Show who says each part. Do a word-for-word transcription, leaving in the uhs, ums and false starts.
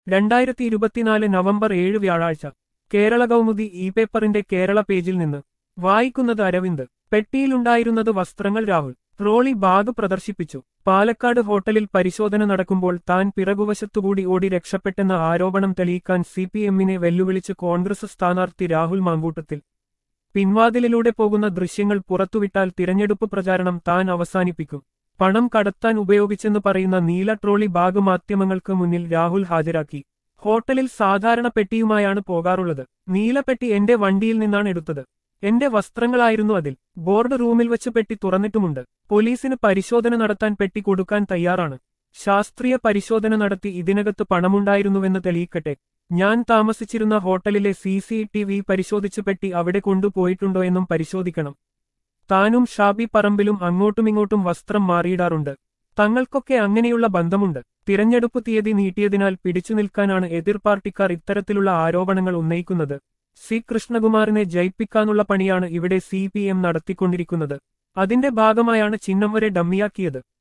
Speaker 1: രണ്ടായിരത്തി ഇരുപത്തിനാല് നവംബർ ഏഴ് വ്യാഴാഴ്ച കേരള കൗമുദി ഇ പേപ്പറിന്റെ കേരള പേജിൽ നിന്ന് വായിക്കുന്നത് അരവിന്ദ്. പെട്ടിയിലുണ്ടായിരുന്നത് വസ്ത്രങ്ങൾ. രാഹുൽ ട്രോളി ബാഗ് പ്രദർശിപ്പിച്ചു. പാലക്കാട് ഹോട്ടലിൽ പരിശോധന നടക്കുമ്പോൾ താൻ പിറകുവശത്തുകൂടി ഓടി രക്ഷപ്പെട്ടെന്ന ആരോപണം തെളിയിക്കാൻ സി പി എമ്മിനെ വെല്ലുവിളിച്ച് കോൺഗ്രസ് സ്ഥാനാർത്ഥി രാഹുൽ മാങ്കൂട്ടത്തിൽ. പിൻവാതിലിലൂടെ പോകുന്ന ദൃശ്യങ്ങൾ പുറത്തുവിട്ടാൽ തിരഞ്ഞെടുപ്പ് പ്രചാരണം താൻ അവസാനിപ്പിക്കും. പണം കടത്താൻ ഉപയോഗിച്ചെന്ന് പറയുന്ന നീല ട്രോളി ബാഗ് മാധ്യമങ്ങൾക്ക് മുന്നിൽ രാഹുൽ ഹാജരാക്കി. ഹോട്ടലിൽ സാധാരണ പെട്ടിയുമായാണ് പോകാറുള്ളത്. നീലപ്പെട്ടി എന്റെ വണ്ടിയിൽ നിന്നാണ് എടുത്തത്. എന്റെ വസ്ത്രങ്ങളായിരുന്നു അതിൽ. ബോർഡ് റൂമിൽ വെച്ച് പെട്ടി തുറന്നിട്ടുമുണ്ട്. പോലീസിന് പരിശോധന നടത്താൻ പെട്ടി കൊടുക്കാൻ തയ്യാറാണ്. ശാസ്ത്രീയ പരിശോധന നടത്തി ഇതിനകത്ത് പണമുണ്ടായിരുന്നുവെന്ന് തെളിയിക്കട്ടെ. ഞാൻ താമസിച്ചിരുന്ന ഹോട്ടലിലെ സി സി ടി വി പരിശോധിച്ച് പെട്ടി അവിടെ കൊണ്ടുപോയിട്ടുണ്ടോ എന്നും പരിശോധിക്കണം. താനും ഷാബി പറമ്പിലും അങ്ങോട്ടുമിങ്ങോട്ടും വസ്ത്രം മാറിയിടാറുണ്ട്. തങ്ങൾക്കൊക്കെ അങ്ങനെയുള്ള ബന്ധമുണ്ട്. തിരഞ്ഞെടുപ്പ് തീയതി നീട്ടിയതിനാൽ പിടിച്ചു നിൽക്കാനാണ് എതിർ പാർട്ടിക്കാർ ഇത്തരത്തിലുള്ള ആരോപണങ്ങൾ ഉന്നയിക്കുന്നത്. സി കൃഷ്ണകുമാറിനെ ജയിപ്പിക്കാനുള്ള പണിയാണ് ഇവിടെ സി പി എം നടത്തിക്കൊണ്ടിരിക്കുന്നത്. അതിന്റെ ഭാഗമായാണ് ചിഹ്നം വരെ ഡമ്മിയാക്കിയത്.